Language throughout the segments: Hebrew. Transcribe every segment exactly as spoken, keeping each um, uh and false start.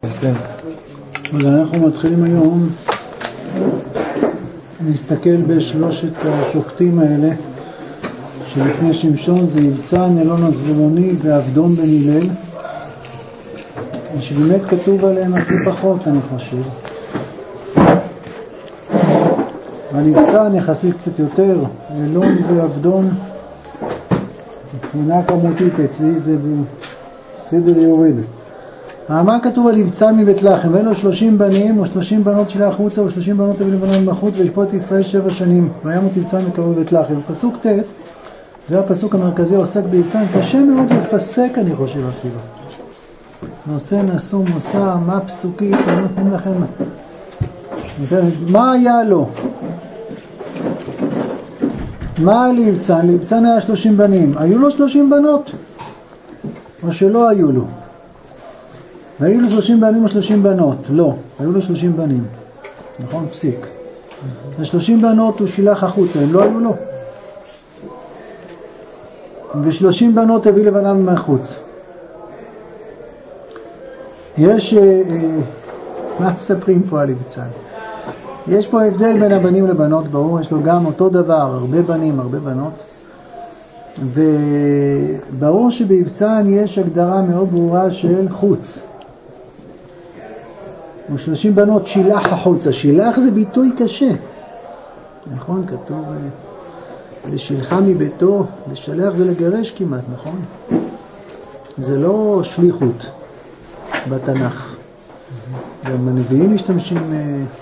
אז אנחנו מתחילים היום להסתכל בשלושת השופטים האלה שלפני שמשון, זה יבצן, אלון הזבולוני ועבדון בן הלל, שבאמת כתוב עליהם הכי פחות אני חושב. על יבצן יחסית קצת יותר, אלון ועבדון מבחינה כמותית אצלי זה בסדר יורד. מה כתוב על יבצן מבית לחם? ואין לו שלושים בנים או שלושים בנות שלה החוצה או שלושים בנות לבנון בחוץ וישפוט ישראל שבע שנים וימות יבצן וקראו בית לחם. פסוק ט' זה הפסוק המרכזי עוסק ביבצן. קשה מאוד לפסק אני חושב אפילו נושא נשוא מושא מה פסוקית נותנים לכם מה היה לו מה היה ליבצן? ליבצן היה שלושים בנים, היו לו שלושים בנות או שלא היו לו? היו לו שלושים בנים או שלושים בנות? לא, היו לו שלושים בנים. נכון? פסיק. ה-שלושים בנות הוא שילח החוצה, הם לא היו לו. ו-שלושים בנות הביא לבניו מהחוץ. יש, מה מספרים פה על יבצן? יש פה הבדל בין הבנים לבנות, ברור, יש לו גם אותו דבר, הרבה בנים, הרבה בנות. וברור שביבצן יש הגדרה מאוד ברורה של חוץ. ושלושים בנות שילח החוצה. שילח זה ביטוי קשה. נכון? כתוב לשילחה מביתו, לשלח זה לגרש כמעט, נכון? זה לא שליחות בתנ"ך. גם הנביאים משתמשים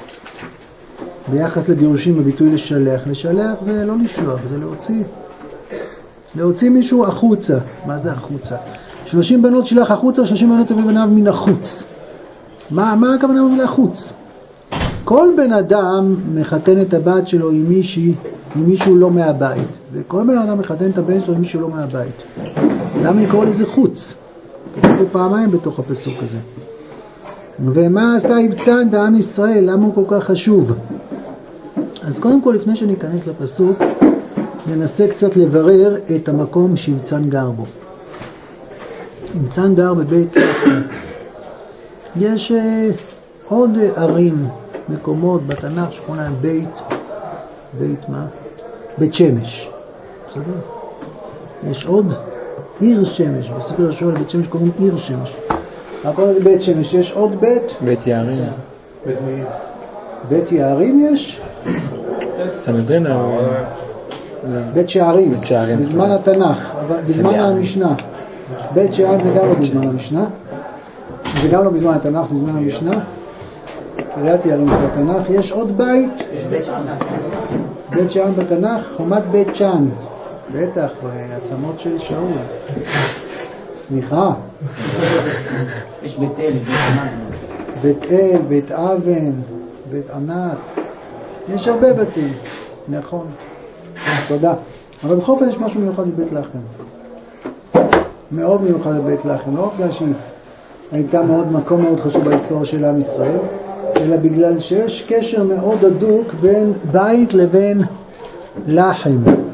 ביחס לגירושים בביטוי לשלח. לשלח זה לא לשלוח, זה להוציא. להוציא מישהו החוצה. מה זה החוצה? שלושים בנות שילח החוצה, שלושים בנות הביא בניו מן החוץ. מה, מה הכוונה במילה חוץ? כל בן אדם מחתן את הבת שלו עם מישהי, עם מישהו לא מהבית. וכל בן אדם מחתן את הבן שלו עם מישהו לא מהבית. למה לקרוא לזה חוץ? כתוב פעמיים בתוך הפסוק הזה. ומה עשה יבצן בעם ישראל? למה הוא כל כך חשוב? אז קודם כל, לפני שניכנס לפסוק, ננסה קצת לברר את המקום שיבצן גר בו. יבצן גר בבית לחם. יש uh, עוד uh, ערים, מקומות בתנ"ך שקוראים להם בית, בית מה? בית שמש. בסדר? יש עוד עיר שמש, בספר השואל בית שמש קוראים עיר שמש. הכל זה בית שמש, יש עוד בית? בית יערים. בית, בית יערים יש? סנהדרין או... בית שערים, בית שערים. בזמן התנ"ך, אבל בזמן המשנה. בית שערים זה גם לא בזמן המשנה. זה גם לא בזמן התנ"ך, זה בזמן המשנה. קריאת יערים בתנ"ך. יש עוד בית. יש בית שען. בית שען בתנ"ך, חומת בית שען. בטח, עצמות של שאול. סליחה. יש בית אל, בית ענת. בית אל, בית אבן, בית ענת. יש הרבה בתים. נכון. תודה. אבל בכל זאת יש משהו מיוחד בבית לחם. מאוד מיוחד בבית לחם. לא רק שהיא הייתה מאוד מקום מאוד חשוב בהיסטוריה של עם ישראל, אלא בגלל שיש קשר מאוד הדוק בין בית לבין לחם.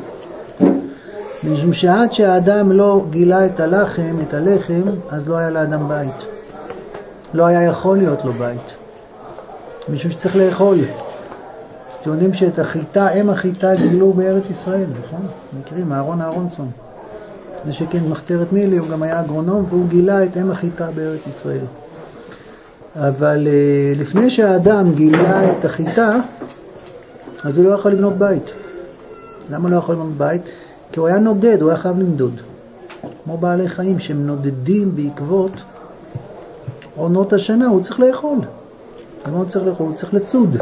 משום שעד שהאדם לא גילה את הלחם, את הלחם, אז לא היה לאדם בית. לא היה יכול להיות לו בית. משום שצריך לאכול. אתם יודעים שאת החיטה, אם החיטה גילו בארץ ישראל, נכון? מכירים, אהרון אהרונסון. שכן מחתרת נילי, הוא גם היה אגרונום, והוא גילה את אם החיטה בארץ ישראל. אבל לפני שהאדם גילה את החיטה, אז הוא לא יכול לבנות בית. למה לא יכול לבנות בית? כי הוא היה נודד, הוא היה חייב לנדוד. כמו בעלי חיים שהם נודדים בעקבות עונות השנה, הוא צריך לאכול. למה הוא צריך לאכול? הוא צריך לצוד.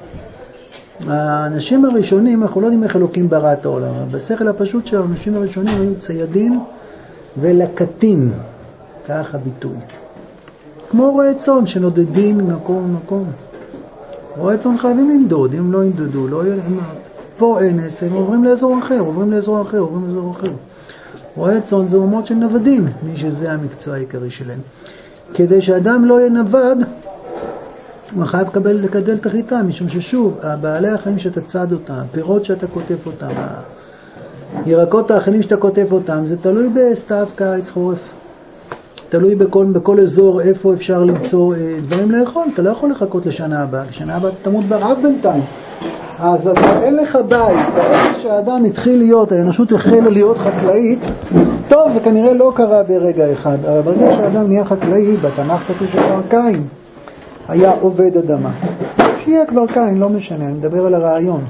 האנשים הראשונים, אנחנו לא יודעים איך אלוקים ברא את העולם, אבל בשכל הפשוט של האנשים הראשונים היו ציידים ולקטים, כך הביטוי. כמו רועי צאן שנודדים ממקום למקום. רועי צאן חייבים לנדוד, אם לא ינדדו, לא יהיה להם... פה אנס, הם עוברים לאזור אחר, עוברים לאזור אחר, עוברים לאזור אחר. רועי צאן זה אומות של נוודים, מי שזה המקצוע העיקרי שלהם. כדי שאדם לא יהיה נווד, הוא חייב לקבל, לקדל את החיטה, משום ששוב, הבעלי החיים שאתה צד אותם, הפירות שאתה כותף אותם, הירקות האכילים שאתה כותף אותם, זה תלוי בסתיו, קיץ, חורף. תלוי בכל, בכל אזור איפה אפשר למצוא אה, דברים לאכול, אתה לא יכול לחכות לשנה הבאה, לשנה הבאה תמות ברעב בינתיים. אז אתה אין לך בית, ברגע שהאדם התחיל להיות, האנושות החלה להיות חקלאית, טוב, זה כנראה לא קרה ברגע אחד, אבל ברגע שהאדם נהיה חקלאי, בתנ"ך כתוב שכבר קין היה עובד אדמה. שיהיה כבר קין, לא משנה, אני מדבר על הרעיון.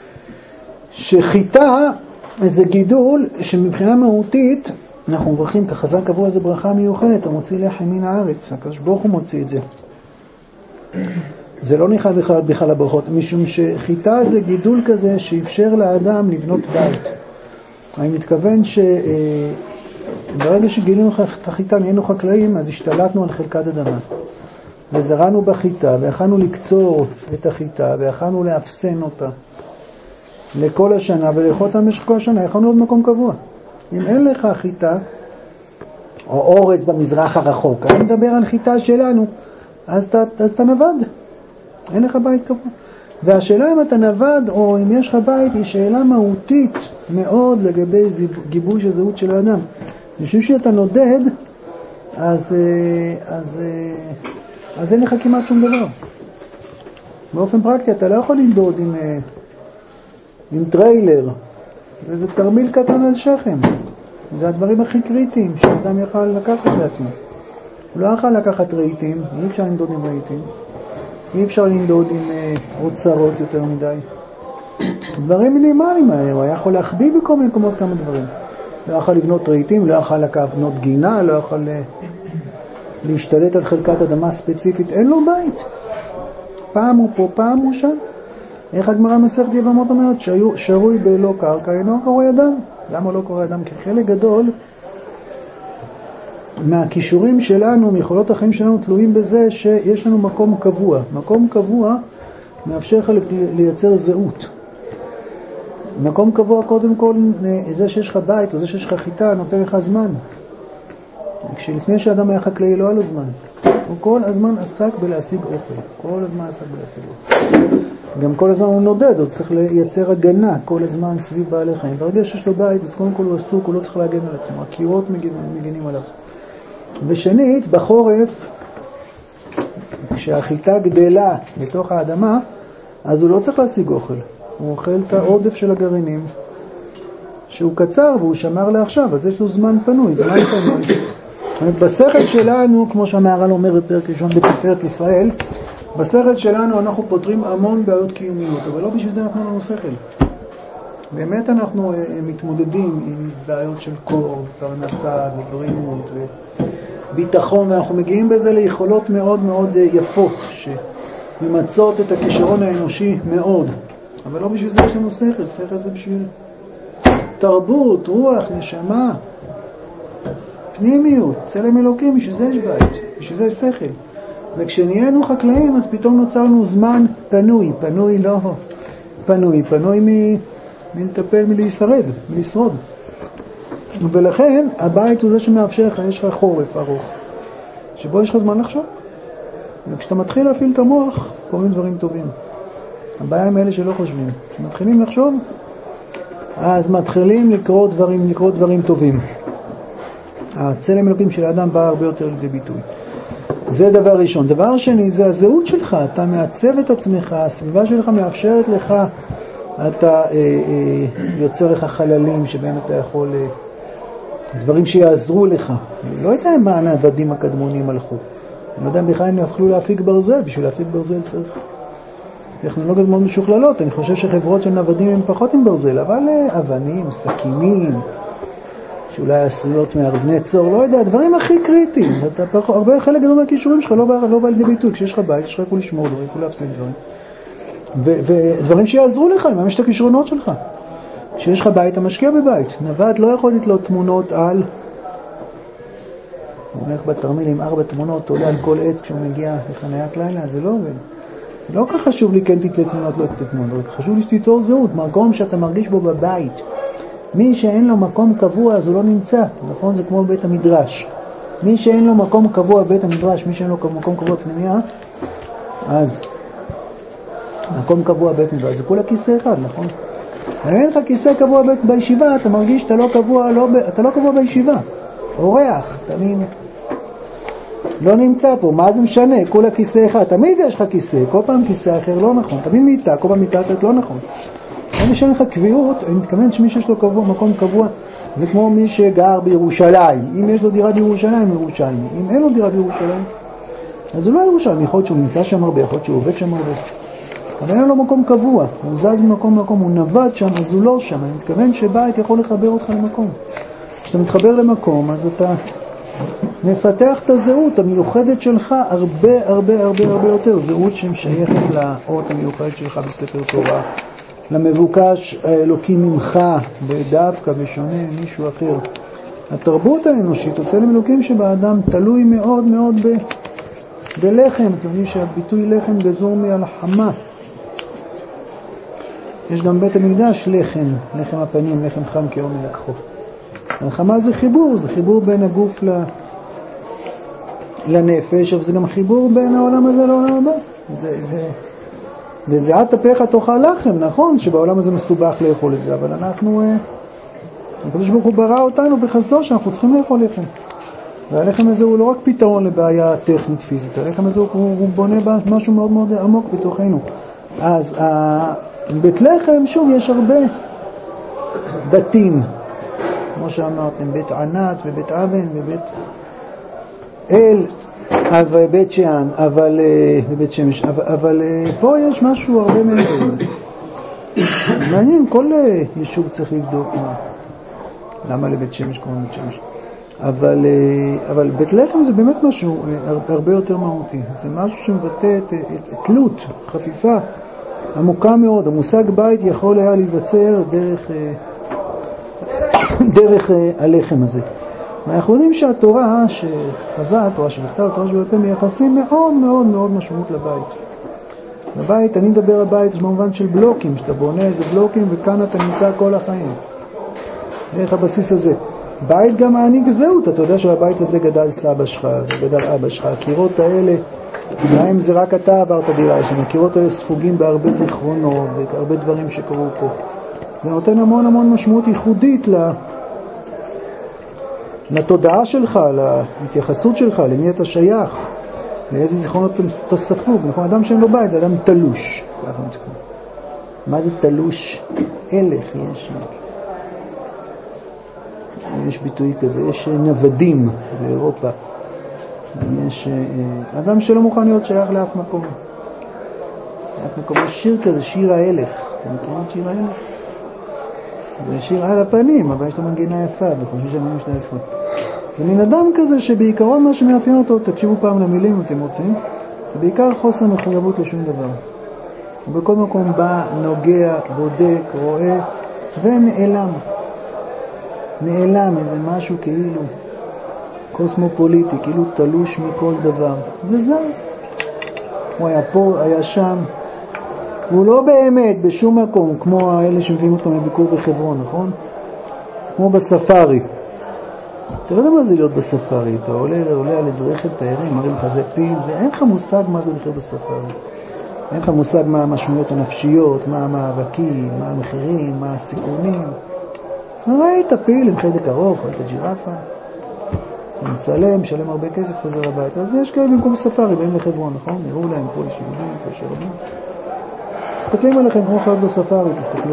שחיטה זה גידול שמבחינה מהותית, אנחנו מברכים כחז"ל קבוע, זה ברכה מיוחדת, הוא מוציא לחם מן הארץ, הקדוש ברוך הוא מוציא את זה. זה לא נכלל בכלל בכלל הברכות, משום שחיטה זה גידול כזה שאפשר לאדם לבנות בית. אני מתכוון שברגע שגילינו את החיטה, נהיינו חקלאים, אז השתלטנו על חלקת אדמה. וזרענו בחיטה, והכנו לקצור את החיטה, והכנו לאפסן אותה לכל השנה, ולאכול אותה במשך כל השנה, הכנו עוד מקום קבוע. אם אין לך חיטה, או אורץ במזרח הרחוק, אני מדבר על חיטה שלנו, אז אתה, אתה נבד. אין לך בית קבוע. והשאלה אם אתה נבד או אם יש לך בית היא שאלה מהותית מאוד לגבי גיבוש הזהות של האדם. משום שאתה נודד, אז, אז, אז אין לך כמעט שום דבר. באופן פרקטי אתה לא יכול לנדוד עם, עם טריילר. זה תרמיל קטן על שכם. זה הדברים הכי קריטיים שהאדם יכל לקחת לעצמו. הוא לא יכל לקחת רהיטים, אי אפשר לנדוד עם רהיטים. אי אפשר לנדוד עם אוצרות יותר מדי. דברים מינימליים האלה, הוא היה יכול להחביא בכל מיני מקומות כמה דברים. לא יכול לבנות רהיטים, לא יכול לבנות גינה, לא יכול להשתלט על חלקת אדמה ספציפית, אין לו בית. פעם הוא פה, פעם הוא שם. איך הגמרא מסכת יבמות אומרת? שרוי בלא קרקע, אינו קרוי אדם. למה לא קרוי אדם? כי חלק גדול מהכישורים שלנו, מיכולות החיים שלנו, תלויים בזה שיש לנו מקום קבוע. מקום קבוע מאפשר לך לייצר זהות. מקום קבוע, קודם כל, זה שיש לך בית או זה שיש לך חיטה, נותן לך זמן. כשלפני שאדם היה חקלאי לא היה לו זמן. הוא כל הזמן עסק בלהשיג אוכל. כל הזמן עסק בלהשיג אוכל. גם כל הזמן הוא נודד, הוא צריך לייצר הגנה כל הזמן סביב בעלי חיים. ברגע שיש לו בית, אז קודם כל הוא עסוק, הוא לא צריך להגן על עצמו. הקירות מגנים עליו. ושנית, בחורף, כשהחיטה גדלה בתוך האדמה, אז הוא לא צריך להשיג אוכל. הוא אוכל את העודף של הגרעינים, שהוא קצר והוא שמר לעכשיו, אז יש לו זמן פנוי, זמן פנוי. בשכל שלנו, כמו שהמהר"ל אומר בפרק ראשון בתפארת ישראל, בשכל שלנו אנחנו פותרים המון בעיות קיומיות, אבל לא בשביל זה אנחנו לנו שכל. באמת אנחנו מתמודדים עם בעיות של קור, פרנסה ובריאות וביטחון, ואנחנו מגיעים בזה ליכולות מאוד מאוד יפות, שממצות את הכישרון האנושי מאוד. אבל לא בשביל זה יש לנו שכל, שכל זה בשביל תרבות, רוח, נשמה, פנימיות, צלם אלוקים, בשביל זה יש בית, בשביל זה יש שכל. וכשנהיינו חקלאים, אז פתאום נוצרנו זמן פנוי, פנוי לא, פנוי, פנוי מ... מלטפל, מלהישרד, מלשרוד. ולכן, הבית הוא זה שמאפשר לך, יש לך חורף ארוך, שבו יש לך זמן לחשוב. וכשאתה מתחיל להפעיל את המוח, קוראים דברים טובים. הבעיה עם אלה שלא חושבים. כשמתחילים לחשוב, אז מתחילים לקרוא דברים, לקרוא דברים טובים. הצלם אלוקים של האדם בא הרבה יותר לידי ביטוי. זה דבר ראשון. דבר שני, זה הזהות שלך. אתה מעצב את עצמך, הסביבה שלך מאפשרת לך, אתה אה, אה, יוצר לך חללים שבהם אתה יכול, אה, דברים שיעזרו לך. אני לא יודע מה העבדים הקדמונים הלכו. אני לא יודע בכלל הם יכלו להפיק ברזל. בשביל להפיק ברזל צריך טכנולוגיות מאוד משוכללות. אני חושב שחברות של נוודים הם פחות עם ברזל, אבל אה, אבנים, סכינים, שאולי עשויות מאבני צור, לא יודע, הדברים הכי קריטיים. אתה פחות, הרבה חלק גדול מהכישורים שלך לא בא, לא בא לידי ביטוי. כשיש לך בית, יש לך איפה לשמור דברים, איפה להפסק דברים. ודברים שיעזרו לך, לממש את הכישרונות שלך. כשיש לך בית, אתה משקיע בבית. נווד לא יכול לתלות תמונות על... הוא הולך בתרמיל עם ארבע תמונות, עולה על כל עץ כשהוא מגיע לחניית לילה, זה לא עובד. לא כך חשוב לי כן תתלה תמונות, לא תתלה תמונות. חשוב לי שתיצור זהות, מקום שאתה מרגיש בו בבית. מי שאין לו מקום קבוע, אז הוא לא נמצא. נכון? זה כמו בית המדרש. מי שאין לו מקום קבוע בבית המדרש, מי שאין לו מקום קבוע פנימיה, אז מקום קבוע בבית מדרש. זה כולה כיסא אחד, נכון? אם אין לך כיסא קבוע בית בישיבה, אתה מרגיש שאתה לא קבוע, לא, אתה לא קבוע בישיבה. אורח, אתה מין לא נמצא פה, מה זה משנה? כולה כיסא אחד, תמיד יש לך כיסא, כל פעם כיסא אחר לא נכון, תמיד מיטה, כל פעם מיטה אחרת לא נכון. אני משנה לך קביעות, אני מתכוון שמי שיש לו קבוע, מקום קבוע, זה כמו מי שגר בירושלים. אם יש לו דירה בירושלים, ירושלים. אם אין לו דירה בירושלים, אז הוא לא ירושלים. יכול להיות שהוא נמצא שם הרבה, יכול להיות שהוא עובד שם הרבה. אבל אין לו מקום קבוע, הוא זז ממקום למקום, הוא נבד שם, אז הוא לא שם. אני מתכוון שבית יכול לחבר אותך למקום. כשאתה מתחבר למקום, אז אתה מפתח את הזהות המיוחדת שלך הרבה הרבה הרבה הרבה יותר. זהות שמשייכת לאות המיוחדת שלך בספר תורה. למבוקש האלוקי ממך, בדווקא בשונה מישהו אחר. התרבות האנושית, הצלם אלוקים שבאדם תלוי מאוד מאוד ב... בלחם. אתם יודעים שהביטוי לחם גזור מהלחמה. יש גם בית המקדש לחם, לחם הפנים, לחם חם כאור מלקחו. הלחמה זה חיבור, זה חיבור בין הגוף ל... לנפש, אבל זה גם חיבור בין העולם הזה לעולם הבא. זה... זה... וזה עד תפך תאכל לחם, נכון שבעולם הזה מסובך לאכול את זה, אבל אנחנו, הקדוש ברוך הוא ברא אותנו בחסדו שאנחנו צריכים לאכול לחם. והלחם הזה הוא לא רק פתרון לבעיה טכנית פיזית, הלחם הזה הוא, הוא בונה משהו מאוד מאוד עמוק בתוכנו. אז בית לחם, שוב, יש הרבה בתים, כמו שאמרתם, בית ענת ובית אבן ובית אל, בית שאן, אבל בבית שמש, אבל, אבל פה יש משהו הרבה מעבר. מעניין, כל יישוב צריך לבדוק מה, למה לבית שמש קוראים בית שמש. אבל, אבל בית לחם זה באמת משהו הרבה יותר מהותי. זה משהו שמבטא את, את, את תלות, חפיפה, עמוקה מאוד. המושג בית יכול היה להיווצר דרך, דרך הלחם הזה. ואנחנו יודעים שהתורה שחזה, התורה שבכתב, התורה שבעל פה, מייחסים מאוד מאוד מאוד משמעות לבית. לבית, אני מדבר על בית במובן של בלוקים, שאתה בונה איזה בלוקים וכאן אתה נמצא כל החיים. דרך הבסיס הזה. בית גם מעניק זהות, אתה יודע שהבית הזה גדל סבא שלך, גדל אבא שלך. הקירות האלה, גם זה רק אתה עברת דירה שם, הקירות האלה ספוגים בהרבה זיכרונות, בהרבה דברים שקרו פה. זה נותן המון המון משמעות ייחודית ל... לתודעה שלך, להתייחסות שלך, למי אתה שייך, לאיזה זיכרונות אתה ספוג. נכון, אדם שאין לו בית, זה אדם תלוש. מה זה תלוש? הלך, יש. יש ביטוי כזה, יש נוודים באירופה. יש אדם שלא מוכן להיות שייך לאף מקום. לאף מקום. יש שיר כזה, שיר ההלך. אתם מכירים את שיר ההלך? זה שיר על הפנים, אבל יש לו מנגינה יפה, וחושבים שהמילים שלה יפה. זה מין אדם כזה שבעיקרון מה שמאפיין אותו, תקשיבו פעם למילים אם אתם רוצים, זה בעיקר חוסר מחויבות לשום דבר. הוא בכל מקום בא, נוגע, בודק, רואה, ונעלם. נעלם איזה משהו כאילו קוסמופוליטי, כאילו תלוש מכל דבר. זה זז. הוא היה פה, היה שם. הוא לא באמת בשום מקום, כמו האלה שמביאים אותם לביקור בחברון, נכון? כמו בספארי. אתה לא יודע מה זה להיות בספארי, אתה עולה, עולה על איזה רכב תיירים, מראים לך זה פיל, זה, אין לך מושג מה זה לחיות בספארי. אין לך מושג מה המשמעויות הנפשיות, מה המאבקים, מה המחירים, מה הסיכונים. ראית פיל עם חדק ארוך, ראית ג'ירפה, אתה מצלם, משלם הרבה כסף, חוזר הבית. אז יש כאלה במקום ספארי, באים לחברון, נכון? נראו להם פה ישיבים, פה שרבים. תסתכלים עליכם כמו חיות בספארי, תסתכלו.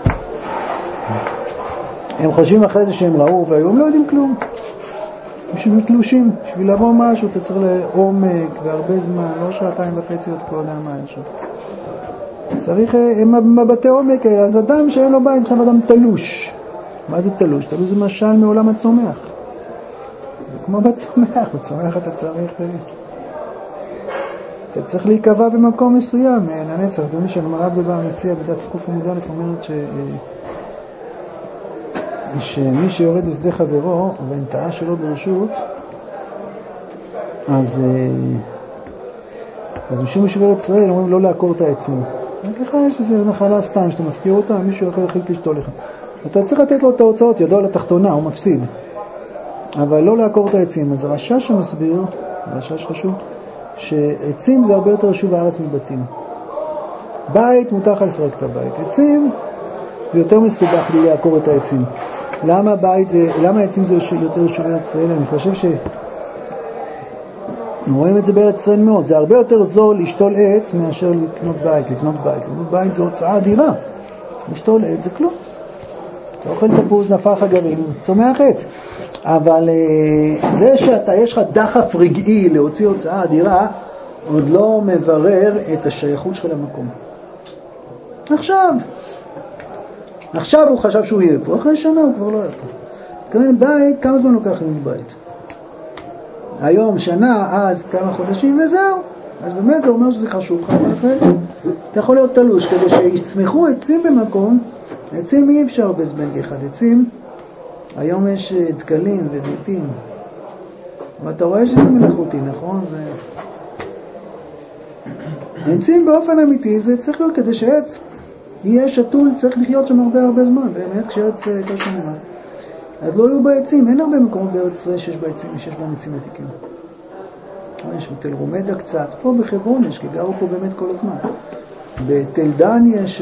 הם חושבים אחרי זה שהם ראו, והיום לא יודעים כלום. בשביל מתלושים, בשביל לבוא משהו, אתה צריך לעומק והרבה זמן, לא שעתיים וחצי עוד כל אדם מה יש. צריך, הם מבטי עומק, אז אדם שאין לו בית, חייב אדם תלוש. מה זה תלוש? תלוש זה משל מעולם הצומח. זה כמו בצומח, בצומח אתה צריך... אתה צריך להיקבע במקום מסוים, לנצח. אתם יודעים שהגמרא בבבא מציעא בדף ק' עמוד א' אומרת ש... שמי שיורד בשדה חברו, והנטעה שלו ברשות, אז... אז משום משבר ישראל אומרים לא לעקור את העצים. ככה יש איזו נחלה סתם, שאתה מפקיר אותה, מישהו אחר החליט לשתול לך. אתה צריך לתת לו את ההוצאות, ידוע לתחתונה, הוא מפסיד. אבל לא לעקור את העצים. אז הרשש שמסביר, הרשש חשוב, שעצים זה הרבה יותר שוב הארץ מבתים. בית מותר לך לפרק את הבית. עצים זה יותר מסובך לי לעקור את העצים. למה בית זה, למה העצים זה יותר שוב ארץ ישראל? אני חושב ש... רואים את זה בארץ ישראל מאוד. זה הרבה יותר זול לשתול עץ מאשר לקנות בית, לבנות בית. לבנות בית זה הוצאה אדירה. לשתול עץ זה כלום. אתה אוכל תפוז, נפח הגרעין, צומח עץ. אבל זה שאתה, יש לך דחף רגעי להוציא הוצאה אדירה, עוד לא מברר את השייכות שלך למקום. עכשיו, עכשיו הוא חשב שהוא יהיה פה, אחרי שנה הוא כבר לא יהיה פה. כמובן בית, כמה זמן לוקח לבנות בית? היום, שנה, אז כמה חודשים וזהו. אז באמת זה אומר שזה חשוב לך, אבל אחרי אתה יכול להיות תלוש, כדי שיצמחו עצים במקום. עצים אי אפשר בזבנג אחד, עצים, היום יש דקלים וזיתים, ואתה רואה שזה מלאכותי, נכון? זה... עצים באופן אמיתי, זה צריך להיות כדי שעץ יהיה שתול, צריך לחיות שם הרבה הרבה זמן, באמת כשעץ יותר שנה. אז לא יהיו בעצים, אין הרבה מקומות בארץ ישראל שיש בעצים, שיש בהם עצים עתיקים. יש בתל רומדה קצת, פה בחברון יש, כי גרו פה באמת כל הזמן. בתל דן יש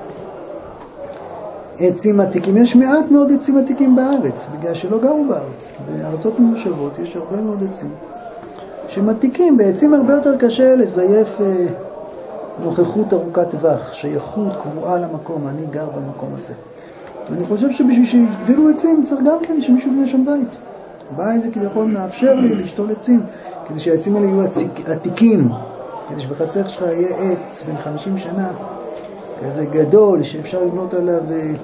עצים עתיקים, יש מעט מאוד עצים עתיקים בארץ, בגלל שלא גרו בארץ. בארצות מיושבות יש הרבה מאוד עצים שמתיקים. בעצים הרבה יותר קשה לזייף אה, נוכחות ארוכת טווח, שייכות קבועה למקום, אני גר במקום הזה. אני חושב שבשביל שיגדלו עצים צריך גם כן שמישהו בנה שם בית. בית זה כביכול מאפשר לי לשתול עצים, כדי שהעצים האלה יהיו עתיקים, כדי שבחצר שלך יהיה עץ בין חמישים שנה, כזה גדול שאפשר לבנות עליו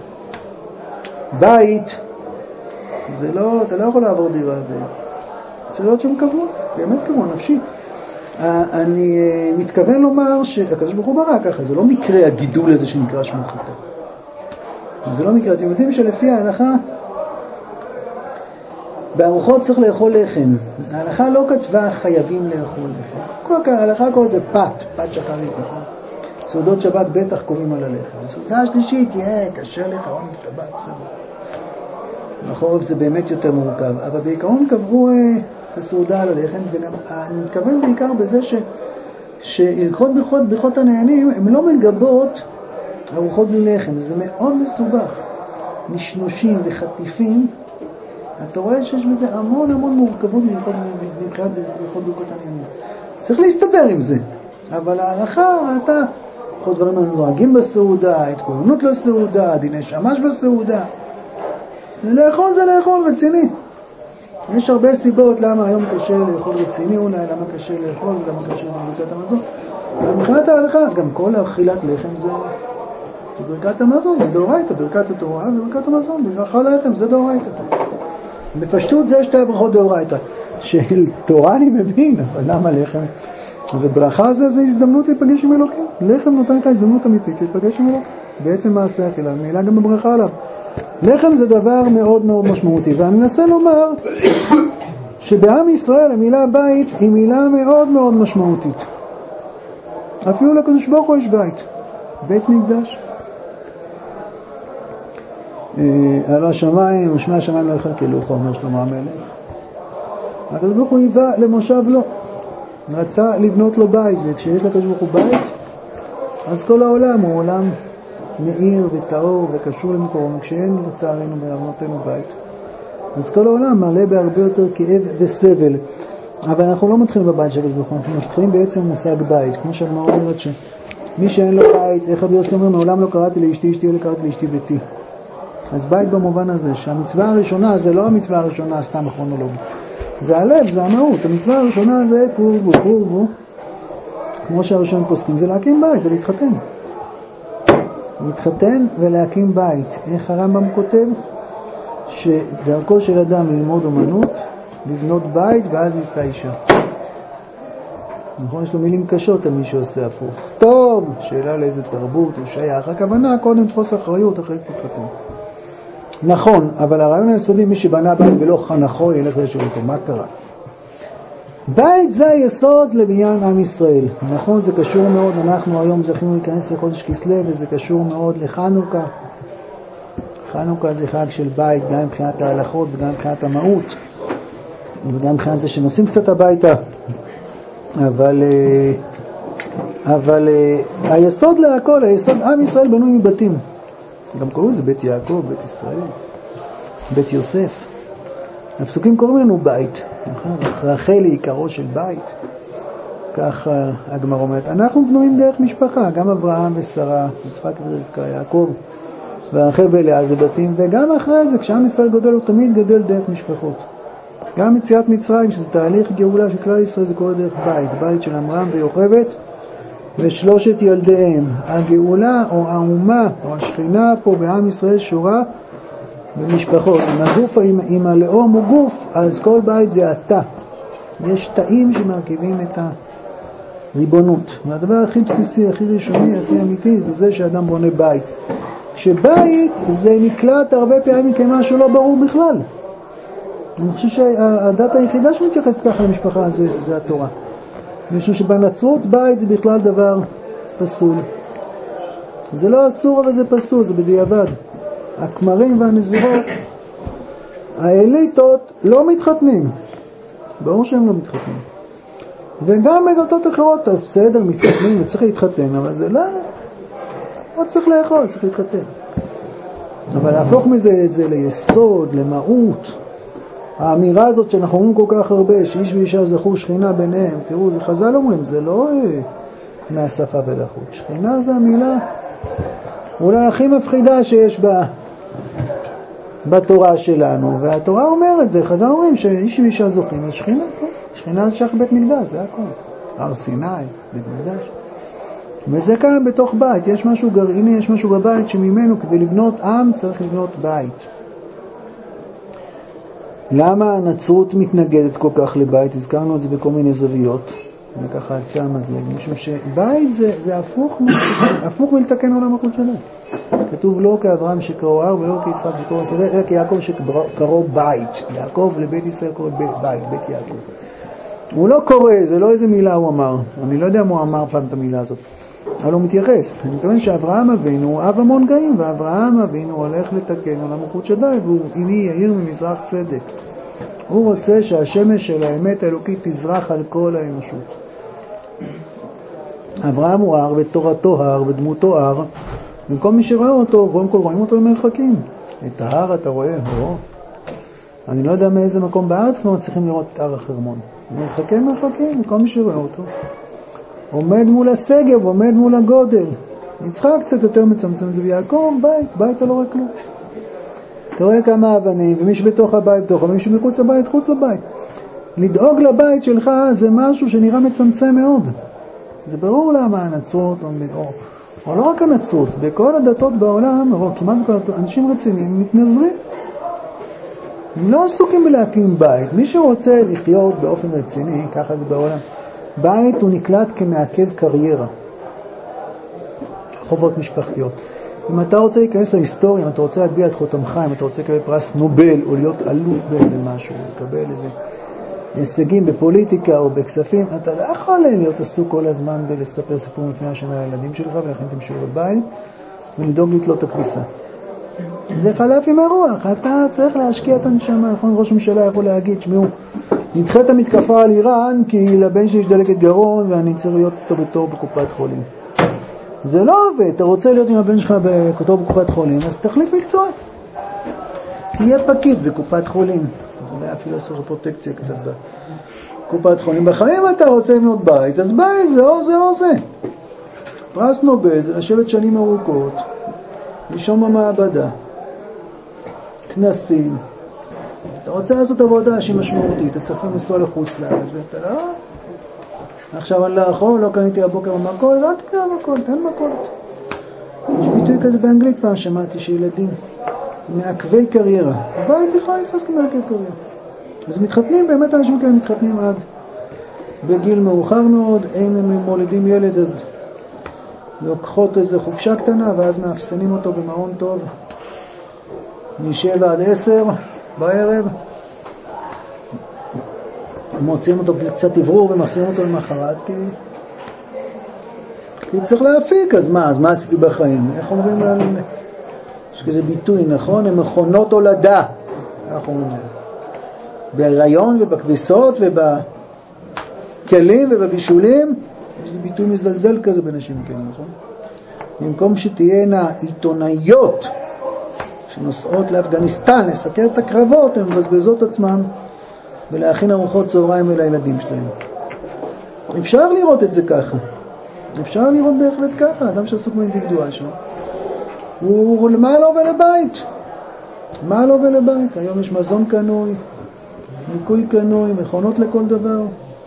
בית. זה לא, אתה לא יכול לעבור דירה, צריך להיות שם קבוע, באמת קבוע, נפשי. אני מתכוון לומר שהקדוש ברוך הוא ברא ככה, זה לא מקרה הגידול הזה שנקרא שמחיתה. זה לא מקרה, אתם יודעים שלפי ההלכה, בארוחות צריך לאכול לחם. ההלכה לא כתבה חייבים לאכול לחם. כל ההלכה קוראת זה פת, פת שחרית, נכון? סעודות שבת בטח קובעים על הלחם. סעודה השלישית יהיה קשה לך עונג שבת, בסדר. בחורף זה באמת יותר מורכב, אבל בעיקרון קבעו את הסעודה על הלחם, וגם אני מתכוון בעיקר בזה ש, שהלכות ברכות ברכות הנהנים, הן לא מגבות ארוחות בלי לחם, זה מאוד מסובך. נשנושים וחטיפים, אתה רואה שיש בזה המון המון מורכבות מבחינת ברכות ברכות הנהנים. צריך להסתדר עם זה, אבל הערכה ראתה כל דברים הנוהגים בסעודה, התכוננות לסעודה, דיני שמש בסעודה. לאכול זה לאכול רציני. יש הרבה סיבות למה היום קשה לאכול רציני, אולי למה קשה לאכול ולמה קשה בברכת המזון. מבחינת ההלכה, גם כל אכילת לחם זה ברכת המזון, זה דאורייתא, ברכת התורה וברכת המזון, ברכת לחם זה דאורייתא. בפשטות זה שתי הברכות דאורייתא. של תורה אני מבין, אבל למה לחם? אז הברכה הזה זה הזדמנות להיפגש עם אלוקים. לחם נותן לך הזדמנות אמיתית להיפגש עם אלוקים. בעצם מעשה אכילה, מילה גם בברכה עליו. לחם זה דבר מאוד מאוד משמעותי, ואני מנסה לומר שבעם ישראל המילה בית היא מילה מאוד מאוד משמעותית. אפילו לקדוש ברוך הוא יש בית, בית מקדש. על השמיים, ושמי השמיים לא יכלכלוך, אומר שלמה המלך. הקדוש ברוך הוא היווה למושב לו, רצה לבנות לו בית, וכשיש לקדוש ברוך הוא בית, אז כל העולם הוא עולם מאיר וטהור וקשור למקורו, וכשאין לצערנו בארמונותינו בית, אז כל העולם מלא בהרבה יותר כאב וסבל. אבל אנחנו לא מתחילים בבית של הקדוש ברוך הוא, אנחנו מתחילים בעצם מושג בית, כמו שהגמרא אומרת שמי שאין לו בית, איך רבי יוסי אומר, מעולם לא קראתי לאשתי אשתי, אלא קראתי לאשתי ביתי. אז בית במובן הזה, שהמצווה הראשונה זה לא המצווה הראשונה סתם כרונולוגית, זה הלב, זה המהות. המצווה הראשונה זה קורבו, קורבו, כמו שהראשון פוסקים, זה להקים בית, זה להתחתן. להתחתן ולהקים בית. איך הרמב"ם כותב? שדרכו של אדם ללמוד אומנות, לבנות בית ואז נישא אישה. נכון, יש לו מילים קשות על מי שעושה הפוך. טוב, שאלה לאיזה תרבות הוא שייך. הכוונה, קודם תפוס אחריות, אחרי זה תתחתן. נכון, אבל הרעיון היסודי, מי שבנה בית ולא חנכו, ילך לשאול אותו, מה קרה? בית זה היסוד לבניין עם ישראל. נכון, זה קשור מאוד, אנחנו היום זכינו להיכנס לחודש כסלו, וזה קשור מאוד לחנוכה. חנוכה זה חג של בית, גם מבחינת ההלכות וגם מבחינת המהות, וגם מבחינת זה שנוסעים קצת הביתה. אבל, אבל היסוד להכל, היסוד, עם ישראל בנוי מבתים. גם קוראים לזה בית יעקב, בית ישראל, בית יוסף. הפסוקים קוראים לנו בית, נכון? רחל היא עיקרו של בית, כך הגמרא אומרת. אנחנו בנויים דרך משפחה, גם אברהם ושרה, יצחק ורבקה, יעקב ורחל ולאה זה בתים, וגם אחרי זה, כשעם ישראל גדול הוא תמיד גדל דרך משפחות. גם יציאת מצרים, שזה תהליך גאולה של כלל ישראל, זה קורה דרך בית, בית של אמרם ויוכבד ושלושת ילדיהם. הגאולה או האומה או השכינה פה בעם ישראל שורה במשפחות. אם הגוף, אם, אם הלאום הוא גוף, אז כל בית זה התא. יש תאים שמרכיבים את הריבונות. והדבר הכי בסיסי, הכי ראשוני, הכי אמיתי, זה זה שאדם בונה בית. כשבית זה נקלט הרבה פעמים כמשהו לא ברור בכלל. אני חושב שהדת היחידה שמתייחסת ככה למשפחה זה, זה התורה. משום שבנצרות בית זה בכלל דבר פסול. זה לא אסור אבל זה פסול, זה בדיעבד. הכמרים והנזירות, האליטות לא מתחתנים. ברור שהם לא מתחתנים. וגם בדתות אחרות, אז בסדר, מתחתנים וצריך להתחתן, אבל זה לא... לא צריך לאכול, צריך להתחתן. אבל להפוך מזה את זה ליסוד, למהות. האמירה הזאת שאנחנו אומרים כל כך הרבה, שאיש ואישה זכו שכינה ביניהם, תראו, זה חז"ל אומרים, זה לא מהשפה ולחוץ. שכינה זה המילה אולי הכי מפחידה שיש בה, בתורה שלנו, והתורה אומרת, וחז"ל אומרים שאיש ואישה זוכים, יש שכינה, שכינה זה שייך בית מקדש, זה הכל. הר סיני, בית מקדש. וזה כאן בתוך בית, יש משהו גרעיני, יש משהו בבית שממנו כדי לבנות עם צריך לבנות בית. למה הנצרות מתנגדת כל כך לבית? הזכרנו את זה בכל מיני זוויות, וככה על קצה המזלג, משום שבית זה, זה הפוך, הפוך מלתקן עולם הקודשנו. כתוב לא כאברהם שקראו הר ולא כיצחק שקראו שדה, אלא כיעקב שקראו בית. יעקב לבית ישראל קורא בית, בית יעקב. הוא לא קורא, זה לא איזה מילה הוא אמר. אני לא יודע מה הוא אמר פעם את המילה הזאת. אבל הוא מתייחס. אני מתכוון שאברהם אבינו הוא אב המון גאים, ואברהם אבינו הולך לתקן עולם הקודשנו, והוא הנה יאיר ממזרח צדק. הוא רוצה שהשמש של האמת האלוקית תזרח על כל האנושות. אברהם הוא הר, ותורתו הר, ודמותו הר, וכל מי שרואה אותו, קודם כל רואים אותו למרחקים. את ההר אתה רואה, או. אני לא יודע מאיזה מקום בארץ כבר צריכים לראות את הר החרמון. מרחקים מרחקים, וכל מי שרואה אותו. עומד מול הסגב, עומד מול הגודל. יצחק קצת יותר מצמצם את זה, ויעקב, בית, בית לא רואה כלום. אתה רואה כמה אבנים, ומי שבתוך הבית בתוך, ומי שבחוץ הבית, חוץ הבית. לדאוג לבית שלך זה משהו שנראה מצמצם מאוד. זה ברור למה הנצרות, או, או, או לא רק הנצרות, בכל הדתות בעולם, או כמעט בכל הדתות, אנשים רציניים מתנזרים. הם לא עסוקים בלהקים בית. מי שרוצה לחיות באופן רציני, ככה זה בעולם, בית הוא נקלט כמעכב קריירה. חובות משפחתיות. אם אתה רוצה להיכנס להיסטוריה, אם אתה רוצה להטביע את חותמך, אם אתה רוצה לקבל פרס נובל, או להיות אלוף באיזה משהו, לקבל איזה הישגים בפוליטיקה או בכספים, אתה לא יכול להיות עסוק כל הזמן בלספר סיפורים לפני השנה לילדים שלך, ולכן תמשור בבית, ולדאוג לתלות את הכביסה. זה חלף עם הרוח, אתה צריך להשקיע את הנשמה, נכון? ראש ממשלה יכול להגיד, שמעו, נדחה את המתקפה על איראן, כי לבן שלי יש דלקת גרון, ואני צריך להיות אותו בתור בקופת חולים. זה לא עובד, אתה רוצה להיות עם הבן שלך בתור בקופת חולים, אז תחליף מקצוע. תהיה פקיד בקופת חולים. אז אולי אפילו עשו פרוטקציה קצת בקופת חולים. בחיים אתה רוצה לבנות בית, אז בית זה או זה או זה. פרס נובל זה לשבת שנים ארוכות, לישון במעבדה, כנסים. אתה רוצה לעשות עבודה שהיא משמעותית, אתה צריך לנסוע לחוץ לארץ, ואתה לא... עכשיו אני לא יכול, לא קניתי הבוקר במקול, לא תקרא במקול, תן מקול. יש ביטוי כזה באנגלית פעם, שמעתי שילדים מעכבי קריירה. הבית בכלל נתפס כמעכב קריירה. אז מתחתנים, באמת אנשים כאלה מתחתנים עד בגיל מאוחר מאוד, אם הם מולדים ילד אז לוקחות איזו חופשה קטנה, ואז מאפסנים אותו במעון טוב, משבע עד עשר בערב, מוצאים אותו קצת עברור ומחזירים אותו למחרת, כי... כי צריך להפיק, אז מה? אז מה עשיתי בחיים? איך אומרים על... יש כזה ביטוי, נכון? הם מכונות הולדה. איך אומרים? בהיריון ובכביסות ובכלים ובבישולים, יש איזה ביטוי מזלזל כזה בנשים כאלה, נכון? במקום שתהיינה עיתונאיות שנוסעות לאפגניסטן, לסקר את הקרבות, הן מבזבזות עצמם ולהכין ארוחות צהריים לילדים שלהם. אפשר לראות את זה ככה. אפשר לראות בהחלט ככה. אדם שעסוק באינדיבידואל שלו. הוא מה לו ולבית? מה לו ולבית? היום יש מזון קנוי, ניקוי קנוי, מכונות לכל דבר.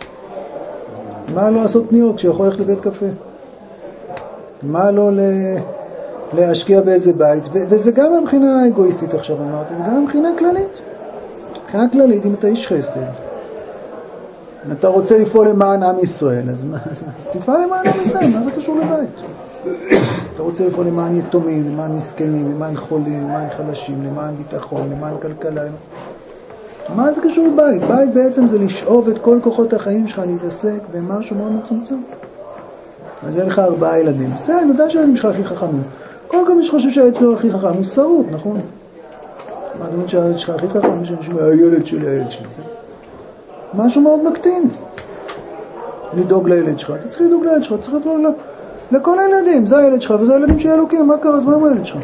מה לא לעשות קניות כשיכול ללכת לבית קפה? מה לא ל... להשקיע באיזה בית? ו- וזה גם מבחינה אגואיסטית עכשיו אמרתי, וגם מבחינה כללית. מבחינה כללית, אם אתה איש חסד, אם אתה רוצה לפעול למען עם ישראל, אז, מה, אז, אז תפעל למען עם ישראל, מה זה קשור לבית? אתה רוצה לפעול למען יתומים, למען מסכנים, למען חולים, למען חלשים, למען ביטחון, למען כלכלה. למען... מה זה קשור לבית? בית בעצם זה לשאוב את כל כוחות החיים שלך להתעסק במשהו מאוד מצומצם. אז יש לך ארבעה ילדים. בסדר, אני יודע שהילדים שלך הכי חכמים. כל כך מי שחושב שהילד שלו הכי חכם, הוא שרוט, נכון? מה דמות שהילד שלך הכי חכם? שאנשים, הילד שלי, הילד שלי. זה משהו מאוד מקטין. לדאוג לילד שלך. אתה צריך לדאוג לילד שלך, אתה צריך לדאוג לכל הילדים. זה הילד שלך וזה הילדים של אלוקים. מה קרה? אז מה עם הילד שלך?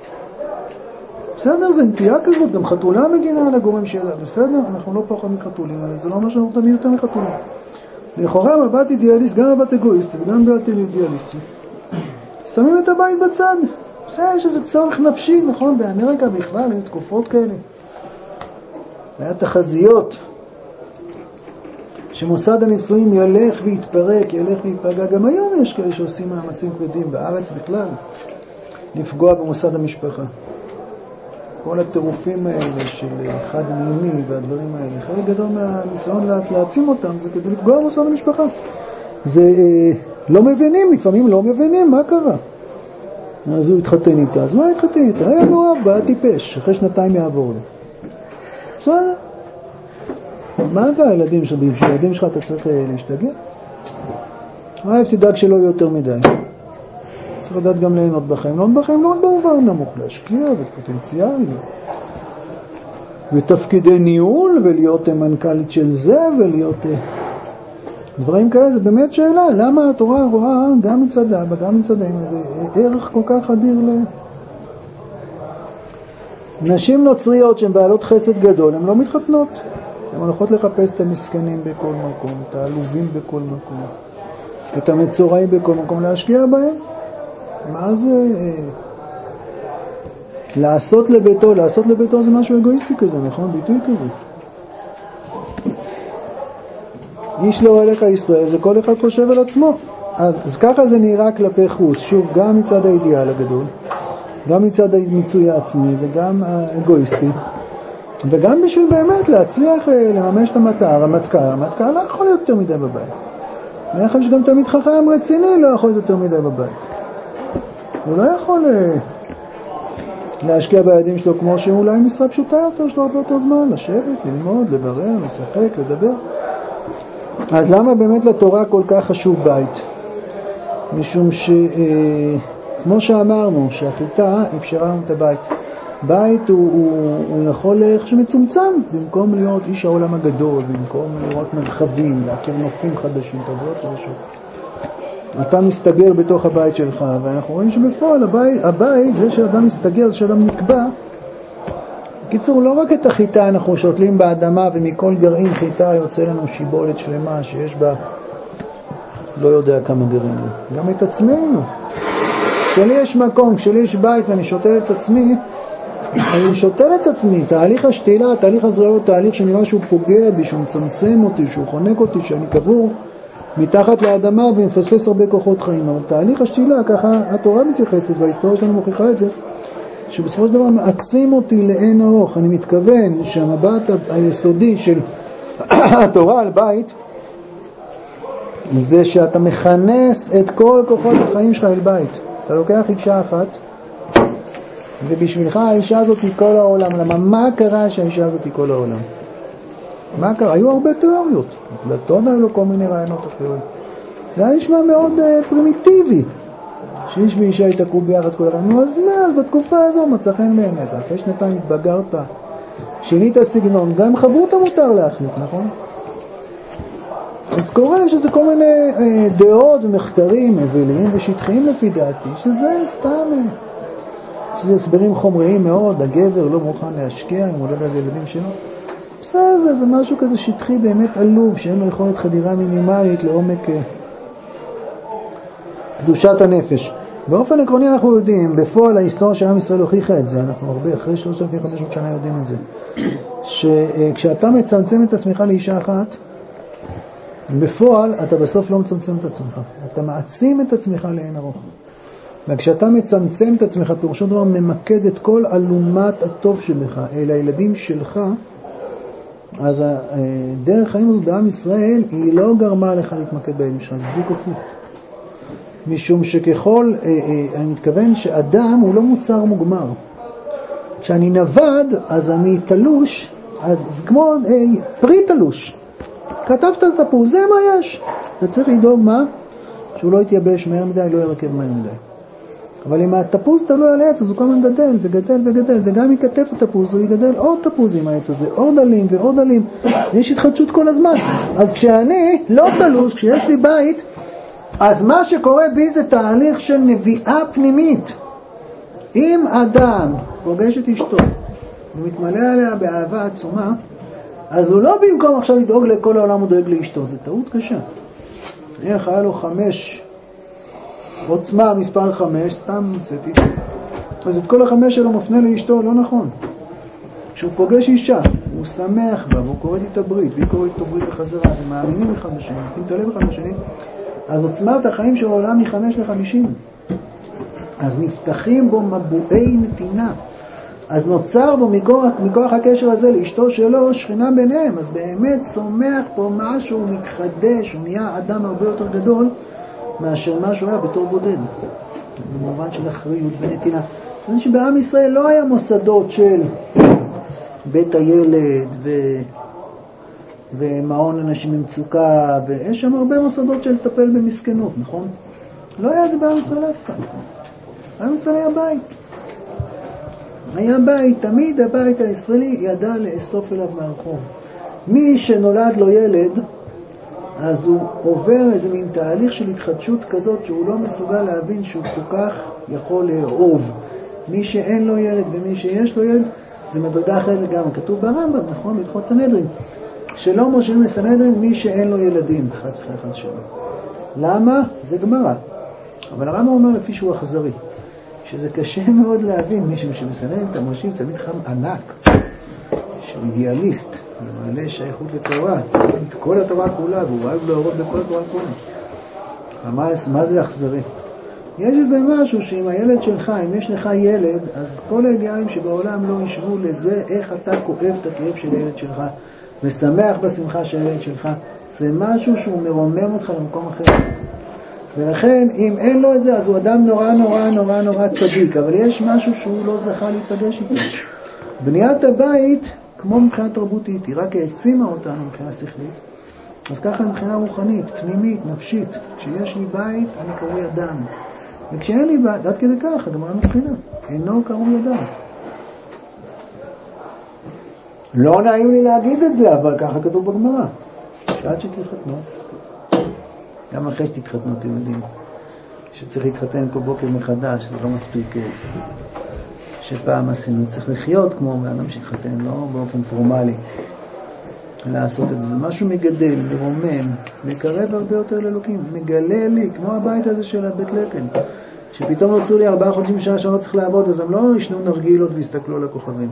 בסדר, זה נטייה כזאת. גם חתולה מגינה על הגורם שלה. בסדר, אנחנו לא פחות מחתולים, אבל זה לא אומר שאנחנו תמיד יותר מחתולים. לכאורה מבט אידיאליסט, גם מבט אגואיסטי וגם מבט אידיאליסטי. שמים את הבית בצד. בסדר, יש איזה צורך נפשי, נכון? באמריקה בכלל, היו תקופות כאלה. היה תחזיות שמוסד הנישואים ילך ויתפרק, ילך ויתפגע. גם היום יש כאלה שעושים מאמצים כבדים בארץ בכלל לפגוע במוסד המשפחה. כל הטירופים האלה של חד מימי והדברים האלה, חלק גדול מהניסיון להעצים אותם זה כדי לפגוע במוסד המשפחה. זה אה, לא מבינים, לפעמים לא מבינים מה קרה. אז הוא התחתן איתה, אז מה התחתן איתה? היה נורא, בא טיפש, אחרי שנתיים יעבור לו. בסדר. מה אתה הילדים שלך? בשביל הילדים שלך אתה צריך להשתגע? מה תדאג שלא יהיה יותר מדי? צריך לדעת גם ליהנות בחיים. ליהנות בחיים לא במובן נמוך, להשקיע ופוטנציאל ותפקידי ניהול ולהיות מנכ"לית של זה ולהיות דברים כאלה. זה באמת שאלה, למה התורה רואה גם מצד אבא, גם מצד אמא, זה ערך כל כך אדיר ל... נשים נוצריות שהן בעלות חסד גדול, הן לא מתחתנות. הן הולכות לחפש את המסכנים בכל מקום, את העלובים בכל מקום, את המצורעים בכל מקום, להשקיע בהם. מה זה? לעשות לביתו, לעשות לביתו זה משהו אגואיסטי כזה, נכון? ביטוי כזה. איש לא הולך לישראל, זה כל אחד חושב על עצמו. אז, אז ככה זה נראה כלפי חוץ, שוב, גם מצד האידיאל הגדול, גם מצד המיצוי העצמי וגם האגואיסטי, וגם בשביל באמת להצליח לממש את המטרה, המטכ"ל. המטכ"ל לא יכול להיות יותר מדי בבית. אני חושב שגם תמיד חכם רציני לא יכול להיות יותר מדי בבית. הוא לא יכול להשקיע בידים שלו כמו שאולי משרה פשוטה יותר, שלו הרבה יותר זמן, לשבת, ללמוד, לברר, לשחק, לדבר. אז למה באמת לתורה כל כך חשוב בית? משום ש... כמו שאמרנו, שהחיטה אפשרה לנו את הבית. בית הוא, הוא, הוא יכול איך שמצומצם, במקום להיות איש העולם הגדול, במקום לראות מרחבים, להכיר נופים חדשים, תרבויות חדשות. אתה מסתגר בתוך הבית שלך, ואנחנו רואים שבפועל הבית, הבית, זה שאדם מסתגר, זה שאדם נקבע. בקיצור, לא רק את החיטה אנחנו שותלים באדמה, ומכל גרעין חיטה יוצא לנו שיבולת שלמה שיש בה, לא יודע כמה גרעינים. גם את עצמנו. כשלי יש מקום, כשלי יש בית ואני שותל את עצמי, אני שותל את עצמי. תהליך השתילה, תהליך הזרעות, תהליך שנראה שהוא פוגע בי, שהוא מצמצם אותי, שהוא חונק אותי, שאני קבור מתחת לאדמה ומפספס הרבה כוחות חיים. אבל תהליך השתילה, ככה התורה מתייחסת, וההיסטוריה שלנו מוכיחה את זה, שבסופו של דבר מעצים אותי לאין ארוך. אני מתכוון שהמבט היסודי של התורה על בית, זה שאתה מכנס את כל כוחות החיים שלך אל בית. אתה לוקח אישה אחת, ובשבילך האישה הזאת היא כל העולם. למה? מה קרה שהאישה הזאת היא כל העולם? מה קרה? היו הרבה תיאוריות. אפלטון היו לו כל מיני רעיונות אחרים. זה היה נשמע מאוד uh, פרימיטיבי. שאיש ואישה התעקרו ביחד כל הרעיון. נו, אז מה? אז בתקופה הזו מצא חן בעיניך. אחרי שנתיים התבגרת, שינית סגנון. גם חברותא מותר להחליט, נכון? אז קורה שזה כל מיני אה, דעות ומחקרים אבליים ושטחיים לפי דעתי, שזה סתם אה, שזה הסברים חומריים מאוד, הגבר לא מוכן להשקיע, אם הוא לא יודע זה ילדים שלו. בסדר, זה, זה משהו כזה שטחי באמת עלוב, שאין לו יכולת חדירה מינימלית לעומק קדושת הנפש. באופן עקרוני אנחנו יודעים, בפועל ההיסטוריה של עם ישראל הוכיחה את זה, אנחנו הרבה אחרי שלושת אלפים וחמש מאות שנה יודעים את זה, שכשאתה מצמצם את עצמך לאישה אחת, בפועל אתה בסוף לא מצמצם את עצמך, אתה מעצים את עצמך לאין ארוך. וכשאתה מצמצם את עצמך, פירושו דבר ממקד את כל אלומת הטוב שבך אל הילדים שלך, אז דרך חיים הזאת בעם ישראל היא לא גרמה לך להתמקד בילדים שלך, זה בדיוק הפוך. משום שככל, אני מתכוון שאדם הוא לא מוצר מוגמר. כשאני נבד, אז אני תלוש, אז זה כמו פרי תלוש. כתבת על תפוז, זה מה יש. אתה צריך לדאוג מה? שהוא לא יתייבש מהר מדי, לא ירכב מהר מדי. אבל אם התפוז תלוי על העץ, אז הוא כל הזמן גדל וגדל וגדל, וגם יקטף התפוז, הוא יגדל עוד תפוז עם העץ הזה, עוד עלים ועוד עלים. יש התחדשות כל הזמן. אז כשאני לא תלוש, כשיש לי בית, אז מה שקורה בי זה תהליך של נביאה פנימית. אם אדם פוגש את אשתו ומתמלא עליה באהבה עצומה, אז הוא לא במקום עכשיו לדאוג לכל העולם, הוא דואג לאשתו. זה טעות קשה. איך היה לו חמש, עוצמה מספר חמש, סתם מצאתי. אז את כל החמש שלו מפנה לאשתו, לא נכון. כשהוא פוגש אישה, הוא שמח בה, והוא קורא את הברית, והיא קוראת את הברית בחזרה, הם מאמינים אחד בשני, הם תלב אחד בשני, אז עוצמת החיים של העולם היא חמש לחמישים. אז נפתחים בו מבועי נתינה. אז נוצר בו מכוח, מכוח הקשר הזה לאשתו שלו שכינה ביניהם. אז באמת צומח פה משהו, הוא מתחדש, הוא נהיה אדם הרבה יותר גדול מאשר מה שהוא היה בתור בודד. במובן של אחריות ונתינה. זאת אומרת שבעם ישראל לא היה מוסדות של בית הילד ו... ומעון אנשים במצוקה, ויש שם הרבה מוסדות של לטפל במסכנות, נכון? לא היה זה בעם ישראל אף פעם. בעם ישראל היה בית. היה בית, תמיד הבית הישראלי ידע לאסוף אליו מהרחוב. מי שנולד לו ילד, אז הוא עובר איזה מין תהליך של התחדשות כזאת, שהוא לא מסוגל להבין שהוא כל כך יכול לאהוב. מי שאין לו ילד ומי שיש לו ילד, זה מדרגה אחרת לגמרי. כתוב ברמב"ם, נכון? בהלכות סנהדרין. שלא מושבים לסנהדרין מי שאין לו ילדים, אחד אחרי אחד שלו. למה? זה גמרא. אבל הרמב"ם אומר לפי שהוא אכזרי, שזה קשה מאוד להבין, מישהו שבסנהדרין אתה מושיב תמיד חם ענק, שהוא אידיאליסט, ומעלה שייכות לתורה, את כל התורה כולה, והוא רב להורות בכל התורה כולה. מה, מה זה אכזרי? יש איזה משהו שאם הילד שלך, אם יש לך ילד, אז כל האידיאלים שבעולם לא ישבו לזה, איך אתה כואב את הכאב של הילד שלך, ושמח בשמחה של הילד שלך, זה משהו שהוא מרומם אותך למקום אחר. ולכן, אם אין לו את זה, אז הוא אדם נורא נורא נורא נורא צדיק, אבל יש משהו שהוא לא זכה להיפגש איתו. בניית הבית, כמו מבחינה תרבותית, היא רק העצימה אותנו מבחינה שכלית, אז ככה מבחינה רוחנית, פנימית, נפשית. כשיש לי בית, אני קרוי אדם. וכשאין לי בית, עד כדי כך, הגמרא מבחינה, אינו קרוי אדם. לא נעים לי להגיד את זה, אבל ככה כתוב בגמרא. שעד שתתחתנו, גם אחרי שתתחתנו, אתם יודעים, שצריך להתחתן כל בוקר מחדש, זה לא מספיק שפעם עשינו, צריך לחיות כמו אדם שהתחתן, לא באופן פורמלי. לעשות את זה, זה משהו מגדל, מרומם, מקרב הרבה יותר לאלוקים, מגלה לי, כמו הבית הזה של הבית לקן, שפתאום רצו לי ארבעה חודשים שעה שאני לא צריך לעבוד, אז הם לא ישנו נרגילות והסתכלו על הכוכבים.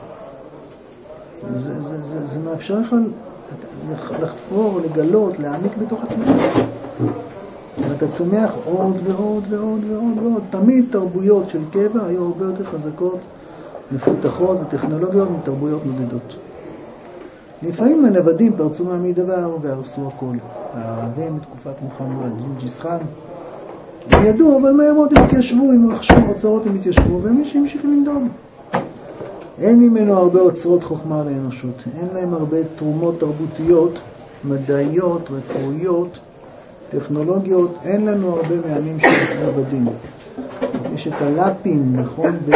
זה, זה, זה, זה מאפשר לך לחפור, לגלות, להעמיק בתוך עצמך. ואתה צומח עוד ועוד ועוד ועוד ועוד. תמיד תרבויות של קבע היו הרבה יותר חזקות, מפותחות וטכנולוגיות מתרבויות נודדות. לפעמים הנבדים פרצו מעמי דבר והרסו הכל. הערבים בתקופת מוחמד, ג'ינג'יס חאן, הם ידעו, אבל מהר מאוד הם התיישבו, הם רכשו אוצרות, הם התיישבו, ומי שהמשיך לנדוד. אין ממנו הרבה אוצרות חוכמה לאנושות, אין להם הרבה תרומות תרבותיות, מדעיות, רפואיות, טכנולוגיות, אין לנו הרבה מעמים של נבדים. יש את הלאפים, נכון? ב...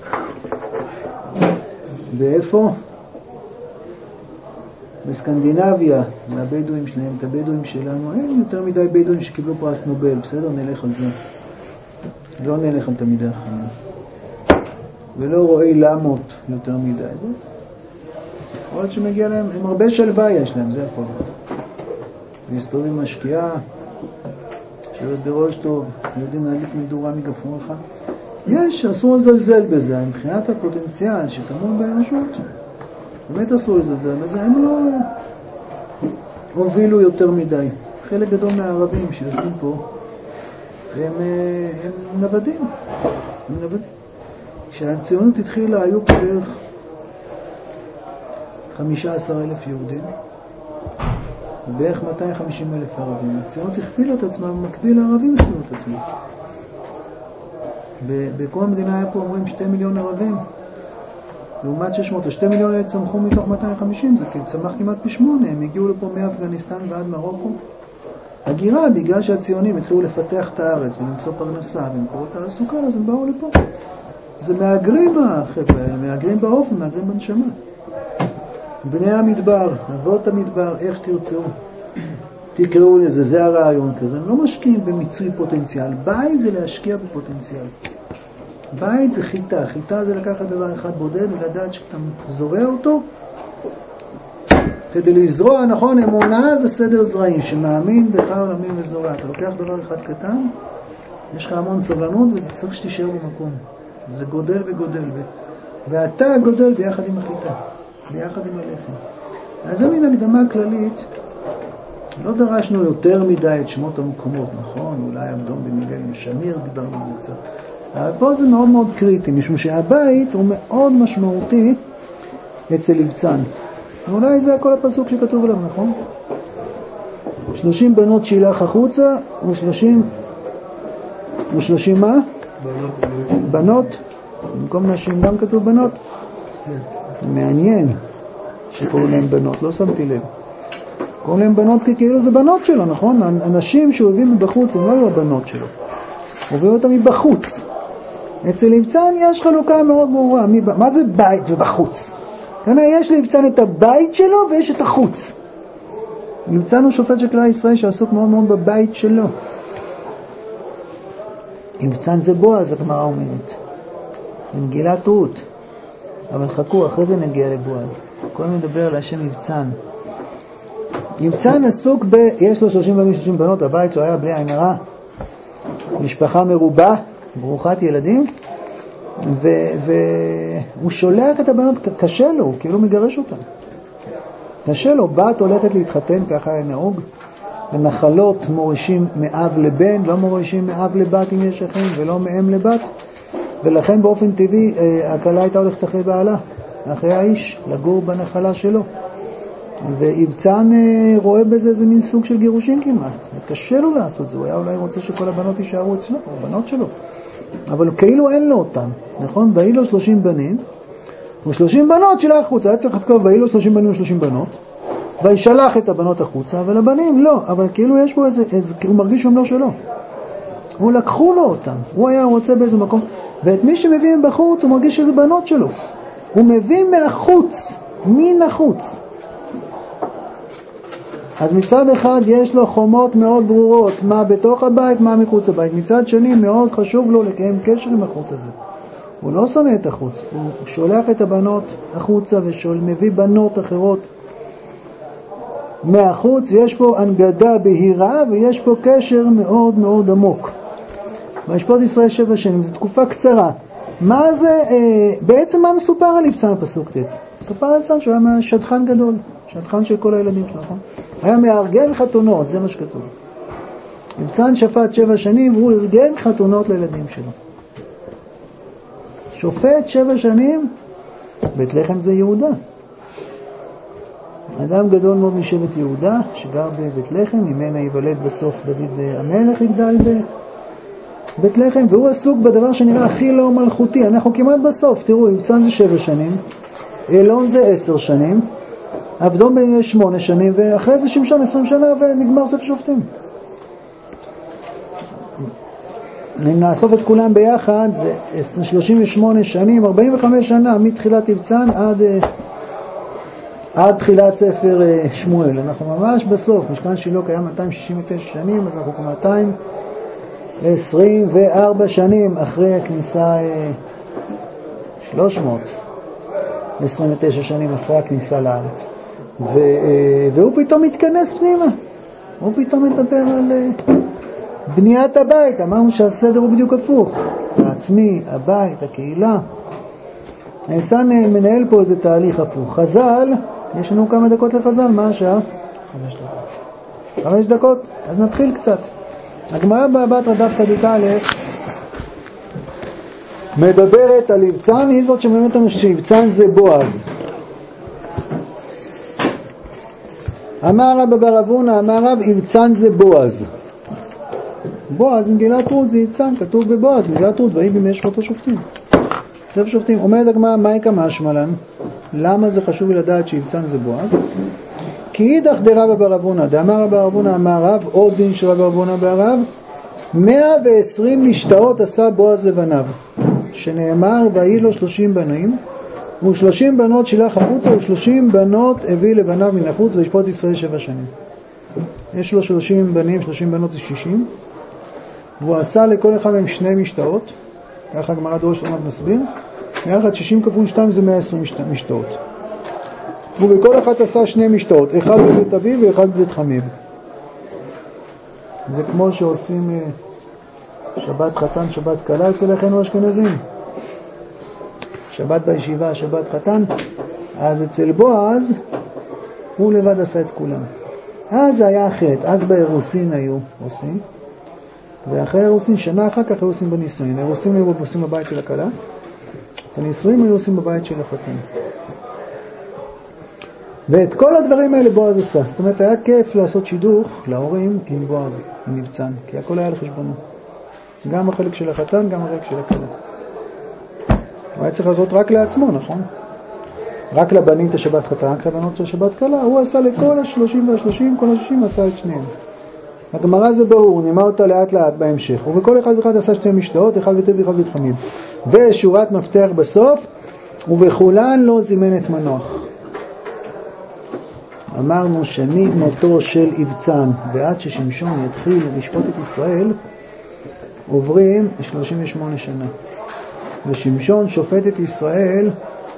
באיפה? בסקנדינביה, מהבדואים שלהם, את הבדואים שלנו, אין יותר מדי בדואים שקיבלו פרס נובל, בסדר? נלך על זה. לא נלך על תלמידי החיים. ולא רואי למות יותר מדי. יכול להיות שמגיע להם, הם הרבה שלווה יש להם, זה יכול להיות. מסתובבים משקיעה, שבת בראש טוב, יודעים להדליק מדורה מגפרון אחד. יש, אסור לזלזל בזה, מבחינת הפוטנציאל שטמון באנושות. באמת אסור לזלזל בזה, הם לא הובילו יותר מדי. חלק גדול מהערבים שיושבים פה, הם, הם נוודים. הם נוודים. כשהציונות התחילה, היו פה בערך חמישה עשר אלף יהודים, ובערך מאתיים וחמישים אלף ערבים. הציונות הכפילה את עצמה, במקביל הערבים הכפילו את עצמם. בכל המדינה היה פה אומרים שתי מיליון ערבים, לעומת שש מאות, שתי מיליון אלה צמחו מתוך מאתיים וחמישים, זה צמח כמעט פי שמונה, הם הגיעו לפה מאפגניסטן ועד מרוקו. הגירה, בגלל שהציונים התחילו לפתח את הארץ ולמצוא פרנסה ומקורות תעסוקה, אז הם באו לפה. זה מאגרים החבר'ה האלה, מאגרים באופן, מאגרים בנשמה. בני המדבר, אבות המדבר, איך תרצו, תקראו לזה, זה הרעיון כזה. הם לא משקיעים במיצוי פוטנציאל. בית זה להשקיע בפוטנציאל. בית זה חיטה. חיטה זה לקחת דבר אחד בודד ולדעת שאתה זורע אותו. כדי לזרוע, נכון, אמונה זה סדר זרעים, שמאמין בך עולמים וזורע. אתה לוקח דבר אחד קטן, יש לך המון סבלנות וזה צריך שתישאר במקום. זה גודל וגודל. ואתה גודל ביחד עם החיטה. ביחד עם הלחם. אז זה מן הקדמה כללית, לא דרשנו יותר מדי את שמות המקומות, נכון? אולי אבדום במילל משמיר, דיברנו על זה קצת. אבל פה זה מאוד מאוד קריטי, משום שהבית הוא מאוד משמעותי אצל לבצן. ואולי זה הכל הפסוק שכתוב עליו, נכון? שלושים בנות שילח החוצה, ושלושים... ושלושים מה? בנות. בנות? במקום נשים גם כתוב בנות? כן. מעניין שקוראים להם בנות, לא שמתי לב. קוראים להם בנות כי כאילו זה בנות שלו, נכון? אנשים שהובאים מבחוץ הם לא היו הבנות שלו. הובאו אותם מבחוץ. אצל לבצן יש חלוקה מאוד ברורה. מה זה בית ובחוץ? כלומר, יש לבצן את הבית שלו ויש את החוץ. לבצן הוא שופט של כלל ישראל שעסוק מאוד מאוד בבית שלו. לבצן זה בועז, הגמרא אומרת. במגילת רות. אבל חכו, אחרי זה נגיע לבועז. קודם מדבר על השם מבצן. מבצן עסוק ב... יש לו שלושים ושלושים בנות, הבית שהוא היה בלי עין הרע. משפחה מרובה, ברוכת ילדים. והוא שולח את הבנות, קשה לו, כאילו מגרש אותם. קשה לו, בת הולכת להתחתן, ככה היה נהוג. הנחלות מורישים מאב לבן, לא מורישים מאב לבת אם יש אחים, ולא מאם לבת. ולכן באופן טבעי הכלה הייתה הולכת אחרי בעלה, אחרי האיש, לגור בנחלה שלו. ויבצן רואה בזה איזה מין סוג של גירושין כמעט. וקשה לו לעשות זה, הוא היה אולי רוצה שכל הבנות יישארו אצלו, הבנות שלו. אבל כאילו אין לו אותם, נכון? והיא לו שלושים בנים, ושלושים בנות שלה החוצה, היה צריך לכתוב, והיא לו שלושים בנים ושלושים בנות, וישלח את הבנות החוצה, אבל הבנים לא, אבל כאילו יש בו איזה, איזה הוא מרגיש שהם לא שלו. הוא לקחו לו אותם, הוא היה רוצה באיזה מקום, ואת מי שמביא בחוץ הוא מרגיש שזה בנות שלו. הוא מביא מהחוץ, מן החוץ. אז מצד אחד יש לו חומות מאוד ברורות, מה בתוך הבית, מה מחוץ הבית. מצד שני מאוד חשוב לו לקיים קשר עם החוץ הזה. הוא לא שונא את החוץ, הוא שולח את הבנות החוצה ומביא בנות אחרות מהחוץ. יש פה הנגדה בהירה ויש פה קשר מאוד מאוד עמוק. וישפוט ישראל שבע שנים, זו תקופה קצרה. מה זה, אה, בעצם מה מסופר על לבצן בפסוק ט'? מסופר על לבצן שהוא היה שדכן גדול, שדכן של כל הילדים שלו, נכון? היה מארגן חתונות, זה מה שכתוב. לבצן שפט שבע שנים והוא ארגן חתונות לילדים שלו. שופט שבע שנים, בית לחם זה יהודה. אדם גדול מאוד משבט יהודה, שגר בבית לחם, ממנה ייוולד בסוף דוד המלך יגדל בבית לחם, והוא עסוק בדבר שנראה הכי לא מלכותי. אנחנו כמעט בסוף, תראו, לבצן זה שבע שנים, אלון זה עשר שנים, אבדום בן שמונה שנים, ואחרי זה שמשון עשרים שנה ונגמר ספר שופטים. אם נאסוף את כולם ביחד, זה שלושים ושמונה שנים, ארבעים וחמש שנה, מתחילת לבצן עד, עד תחילת ספר שמואל. אנחנו ממש בסוף, משכן שילה קיים מאתיים שישים ותשע שנים, אז אנחנו מאתיים עשרים וארבע שנים אחרי הכניסה שלוש מאות עשרים ותשע שנים אחרי הכניסה לארץ. ו, והוא פתאום מתכנס פנימה. הוא פתאום מדבר על בניית הבית. אמרנו שהסדר הוא בדיוק הפוך. העצמי, הבית, הקהילה. היצן מנהל פה איזה תהליך הפוך. חז"ל, יש לנו כמה דקות לחז"ל, מה השעה? חמש דקות. חמש דקות? אז נתחיל קצת. הגמרא בבתרא דף צדיק א' מדברת על יבצן, היא זאת שמלמדת לנו שיבצן זה בועז. אמר רבא בר אבונה, אמר רב, יבצן זה בועז. בועז, מגילת רות זה יבצן, כתוב בבועז, מגילת רות, ויהי בימי שפוט השופטים. ספר שופטים, אומרת הגמרא, מהי כמשמע לן? למה זה חשוב לדעת שיבצן זה בועז? כי אידך דרבא בר אבונה, דאמר רבא בר אבונה אמר רב, עוד דין של רבא בר אבונה ברב, מאה ועשרים משתאות עשה בועז לבניו, שנאמר, ויהי לו שלושים בנים, ושלושים בנות שילח החוצה, ושלושים בנות הביא לבניו מן החוץ, וישפוט ישראל שבע שנים. יש לו שלושים בנים, שלושים בנות זה שישים, והוא עשה לכל אחד מהם שני משתאות, ככה הגמרא דורש למד נסביר, יחד שישים כפול שתיים זה מאה ועשרים משתאות. ובכל אחד עשה שני משתאות, אחד בבית אביו ואחד בבית חמיו. זה כמו שעושים שבת חתן, שבת קלה אצל אחינו האשכנזים. שבת בישיבה, שבת חתן. אז אצל בועז, הוא לבד עשה את כולם. אז זה היה אחרת, אז באירוסין היו עושים. ואחרי אירוסין, שנה אחר כך היו עושים בנישואין. אירוסין היו עושים בבית של הכלה. את הנישואין היו עושים בבית של החתן. ואת כל הדברים האלה בועז עשה. זאת אומרת, היה כיף לעשות שידוך להורים עם בועז, עם מבצן, כי הכל היה לחשבונו. גם החלק של החתן, גם החלק של הכלה. הוא היה צריך לעשות רק לעצמו, נכון? רק לבנים את השבת חתן, רק לבנות של השבת כלה. הוא עשה לכל השלושים והשלושים, כל השישים עשה את שניהם. הגמרא זה ברור, נאמר אותה לאט לאט בהמשך. ובכל אחד ואחד עשה שתי משתאות, אחד בטב ואחד בית חמיו. ושורת מפתח בסוף, ובכולן לא זימן את מנוח. אמרנו שממותו של יבצן ועד ששמשון יתחיל לשפוט את ישראל עוברים שלושים ושמונה שנה, ושמשון שופט את ישראל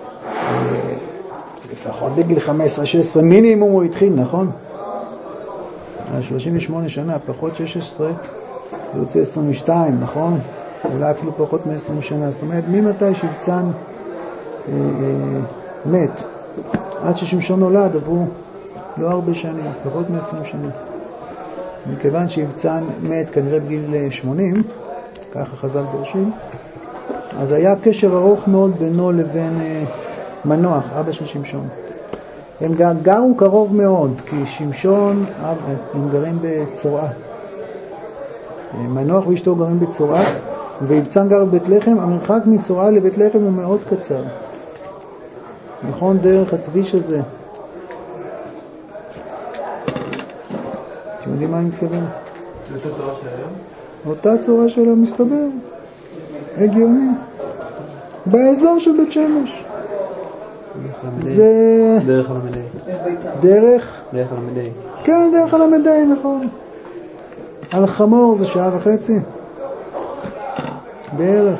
לפחות בגיל חמש עשרה שש עשרה מינימום הוא התחיל, נכון? שלושים ושמונה שנה פחות שש עשרה זה יוצא עשרים ושתיים, נכון? אולי אפילו פחות מ-עשרים שנה. זאת אומרת, ממתי שיבצן אה, אה, מת עד ששמשון נולד עברו לא הרבה שנים, פחות מ-עשרים שנה. מכיוון שיבצן מת כנראה בגיל שמונים, ככה חז"ל דורשים, אז היה קשר ארוך מאוד בינו לבין אה, מנוח, אבא של שמשון. הם גרו קרוב מאוד, כי שמשון, הם גרים בצורעה. מנוח ואשתו גרים בצורעה, ויבצן גר בבית לחם. המרחק מצורעה לבית לחם הוא מאוד קצר. נכון, דרך הכביש הזה. אתם יודעים מה אני מתכוון? זה אותה צורה של היום? אותה צורה של המסתבר. הגיוני. באזור של בית שמש. זה... דרך הלמדי. דרך? דרך הלמדי. כן, דרך הלמדי, נכון. על חמור זה שעה וחצי. בערך.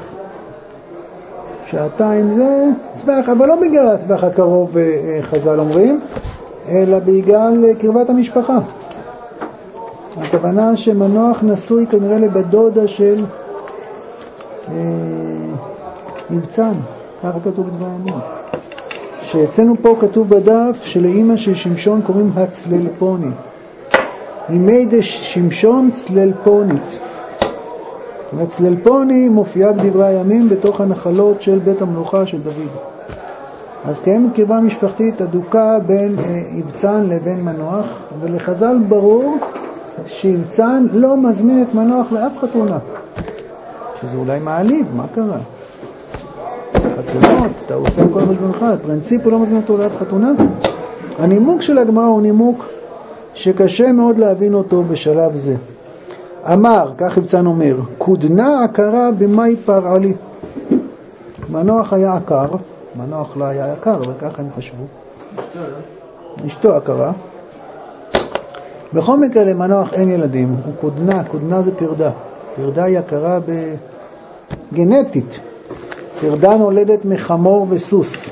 שעתיים זה טווח, אבל לא בגלל הטווח הקרוב חז"ל אומרים, אלא בגלל קרבת המשפחה. הכוונה שמנוח נשוי כנראה לבדודה של אה, יבצן, ככה כתוב בדבר הימים. שאצלנו פה כתוב בדף שלאמא של שמשון קוראים הצללפוני. ימי דשמשון צללפונית. הצללפוני מופיעה בדברי הימים בתוך הנחלות של בית המלוכה של דוד. אז קיימת קרבה משפחתית אדוקה בין אה, יבצן לבין מנוח, ולחז"ל ברור שיבצן לא מזמין את מנוח לאף חתונה. שזה אולי מעליב, מה קרה? חתונות, אתה עושה כל חשבונך, הפרינציפ הוא לא מזמין אותו לאף חתונה. הנימוק של הגמרא הוא נימוק שקשה מאוד להבין אותו בשלב זה. אמר, כך יבצן אומר, קודנה עקרה במאי פרעלי. מנוח היה עקר, מנוח לא היה עקר, אבל ככה הם חשבו. אשתו עקרה. בכל מקרה למנוח אין ילדים, הוא קודנה, קודנה זה פרדה. פרדה היא עקרה גנטית. פרדה נולדת מחמור וסוס,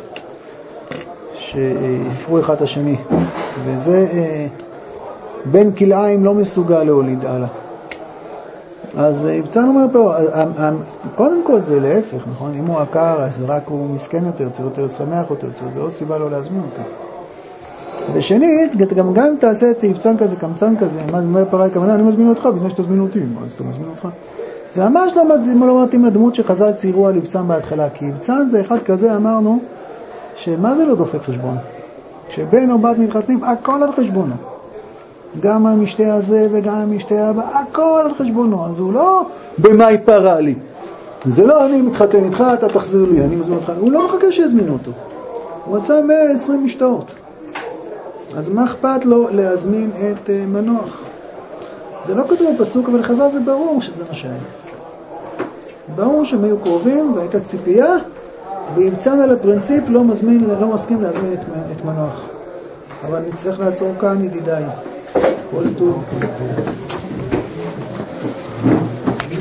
שהפרו אחד השני, וזה בן כלאיים לא מסוגל להוליד הלאה. אז יבצן אומר פה, קודם כל זה להפך, נכון? אם הוא עקר, אז רק הוא מסכן יותר, צריך יותר לשמח יותר, זה לא סיבה לא להזמין אותו. ושנית, גם גם אם תעשה את יבצן כזה, קמצן כזה, מה אומר פראי כוונה, אני מזמין אותך, בגלל שתזמין אותי, אז אתה מזמין אותך. זה ממש לא מתאים לדמות שחז"ל ציירו על יבצן בהתחלה, כי יבצן זה אחד כזה, אמרנו, שמה זה לא דופק חשבון? כשבן או בת מתחתנים, הכל על חשבונו. גם המשתה הזה וגם המשתה הבא, הכל על חשבונו. אז הוא לא במה יפרה לי. זה לא אני מתחתן איתך, אתה תחזיר לי, אני מזמין אותך. הוא לא מחכה שיזמינו אותו. הוא רצה מאה ועשרים משתאות. אז מה אכפת לו להזמין את uh, מנוח? זה לא כתוב בפסוק, אבל חז"ל זה ברור שזה מה שהיה. ברור שהם היו קרובים והייתה ציפייה, ויבצן על הפרינציפ לא, מזמין, לא מסכים להזמין את, את מנוח. אבל נצטרך לעצור כאן ידידיי. כל טוב.